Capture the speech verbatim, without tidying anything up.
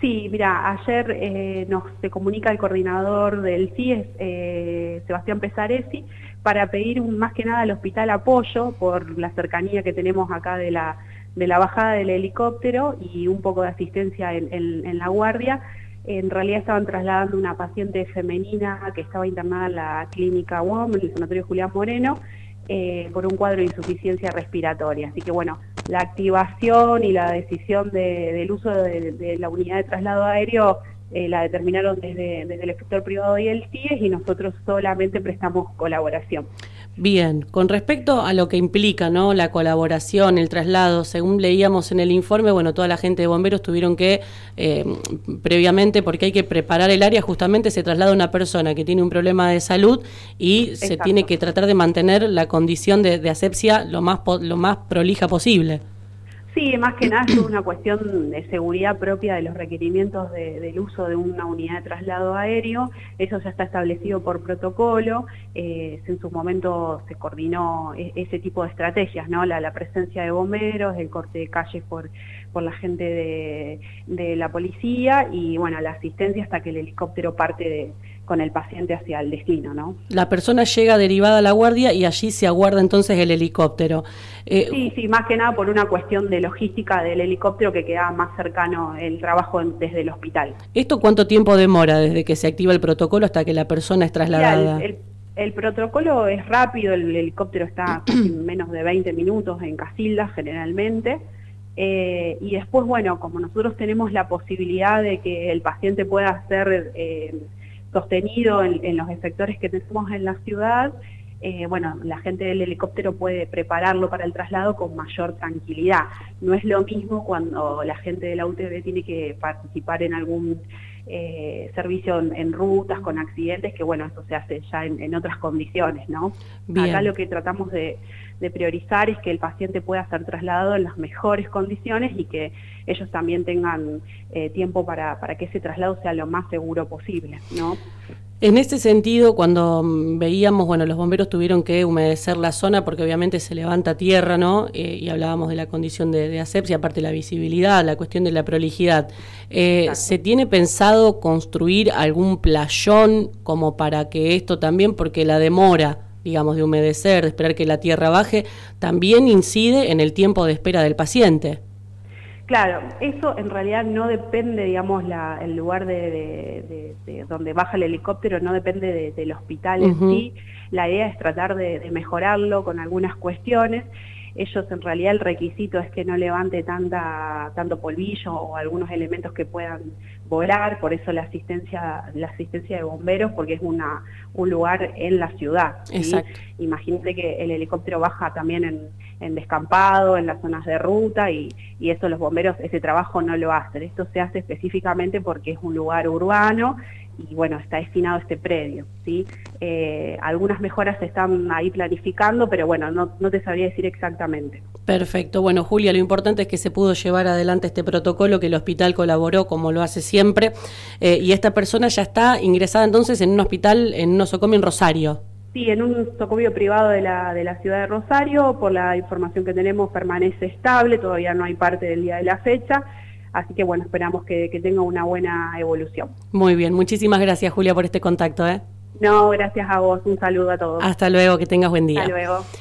Sí, mira, ayer eh, nos se comunica el coordinador del C I E S, eh, Sebastián Pesaresi, para pedir un, más que nada al hospital apoyo por la cercanía que tenemos acá de la, de la bajada del helicóptero y un poco de asistencia en, en, en la guardia. En realidad estaban trasladando una paciente femenina que estaba internada en la clínica U O M, en el Sanatorio Julián Moreno, eh, por un cuadro de insuficiencia respiratoria. Así que bueno, la activación y la decisión de, del uso de, de la unidad de traslado aéreo eh, la determinaron desde, desde el sector privado y el C I E S, y nosotros solamente prestamos colaboración. Bien, con respecto a lo que implica, ¿no?, la colaboración, el traslado, según leíamos en el informe, bueno, toda la gente de bomberos tuvieron que, eh, previamente, porque hay que preparar el área, justamente se traslada una persona que tiene un problema de salud y Exacto. se tiene que tratar de mantener la condición de, de asepsia lo más, lo más prolija posible. Sí, más que nada es una cuestión de seguridad propia de los requerimientos de, del uso de una unidad de traslado aéreo. Eso ya está establecido por protocolo. Eh, en su momento se coordinó ese tipo de estrategias, ¿no? La, la presencia de bomberos, el corte de calles por, por la gente de, de la policía y, bueno, la asistencia hasta que el helicóptero parte de, con el paciente hacia el destino, ¿no? La persona llega derivada a la guardia y allí se aguarda entonces el helicóptero. Eh, sí, sí, más que nada por una cuestión de logística del helicóptero, que queda más cercano el trabajo en, desde el hospital. ¿Esto cuánto tiempo demora desde que se activa el protocolo hasta que la persona es trasladada? El, el, el protocolo es rápido, el helicóptero está casi en menos de veinte minutos en Casilda generalmente. Eh, y después, bueno, como nosotros tenemos la posibilidad de que el paciente pueda ser eh, sostenido en, en los efectores que tenemos en la ciudad, eh, bueno, la gente del helicóptero puede prepararlo para el traslado con mayor tranquilidad. No es lo mismo cuando la gente de la U T B tiene que participar en algún eh, servicio en, en rutas con accidentes, que bueno, eso se hace ya en, en otras condiciones, ¿no? Bien. Acá lo que tratamos de, de priorizar es que el paciente pueda ser trasladado en las mejores condiciones y que ellos también tengan eh, tiempo para, para que ese traslado sea lo más seguro posible, ¿no? En este sentido, cuando veíamos, bueno, los bomberos tuvieron que humedecer la zona porque obviamente se levanta tierra, ¿no? Eh, y hablábamos de la condición de, de asepsia, aparte de la visibilidad, la cuestión de la prolijidad. Eh, ¿Se tiene pensado construir algún playón como para que esto también, porque la demora, digamos, de humedecer, de esperar que la tierra baje, también incide en el tiempo de espera del paciente? Claro, eso en realidad no depende, digamos, la, el lugar de, de, de, de donde baja el helicóptero, no depende de, del hospital en uh-huh. sí. La idea es tratar de, de mejorarlo con algunas cuestiones. Ellos, en realidad, el requisito es que no levante tanta tanto polvillo o algunos elementos que puedan volar, por eso la asistencia la asistencia de bomberos, porque es una un lugar en la ciudad, ¿sí? Exacto. Imagínate que el helicóptero baja también en, en descampado, en las zonas de ruta, y, y eso los bomberos, ese trabajo no lo hacen. Esto se hace específicamente porque es un lugar urbano y bueno, está destinado a este predio, ¿sí? Eh, algunas mejoras se están ahí planificando, pero bueno, no, no te sabría decir exactamente. Perfecto. Bueno, Julia, lo importante es que se pudo llevar adelante este protocolo, que el hospital colaboró como lo hace siempre, eh, y esta persona ya está ingresada entonces en un hospital, en un nosocomio en Rosario. Sí, en un nosocomio privado de la, de la ciudad de Rosario. Por la información que tenemos permanece estable, todavía no hay parte del día de la fecha. Así que bueno, esperamos que, que tenga una buena evolución. Muy bien, muchísimas gracias, Julia, por este contacto, ¿eh? No, gracias a vos, un saludo a todos. Hasta luego, que tengas buen día. Hasta luego.